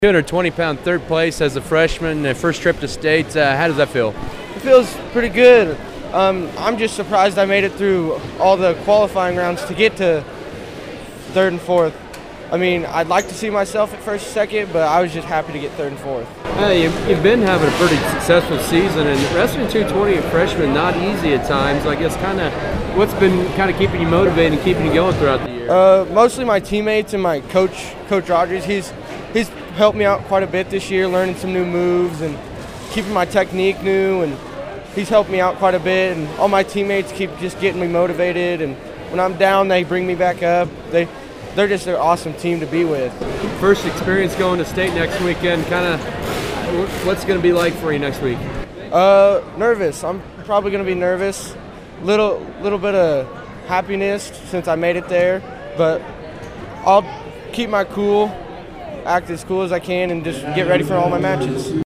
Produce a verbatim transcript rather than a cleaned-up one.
two hundred twenty pound third place as a freshman, uh, first trip to state. Uh, how does that feel? It feels pretty good. Um, I'm just surprised I made it through all the qualifying rounds to get to third and fourth. I mean, I'd like to see myself at first and second, but I was just happy to get third and fourth. Hey, you've, you've been having a pretty successful season, and wrestling two twenty as a freshman, not easy at times. I guess kind of what's been kind of keeping you motivated and keeping you going throughout the year? Uh, mostly my teammates and my coach, Coach Rogers. He's he's helped me out quite a bit this year, learning some new moves and keeping my technique new, and he's helped me out quite a bit. And all my teammates keep just getting me motivated, and when I'm down, they bring me back up. They they're just an awesome team to be with. First experience going to state next weekend. Kind of what's going to be like for you next week? Uh, nervous. I'm probably going to be nervous. Little little bit of happiness since I made it there, but I'll keep my cool, act as cool as I can, and just get ready for all my matches.